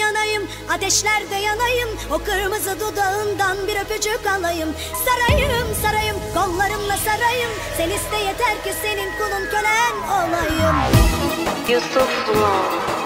yanayım, ateşlerde yanayım, o kırmızı dudağından bir öpücük alayım. Sarayım sarayım, kollarımla sarayım, sen iste yeter ki senin kulun kölen olayım. Yusuf Law.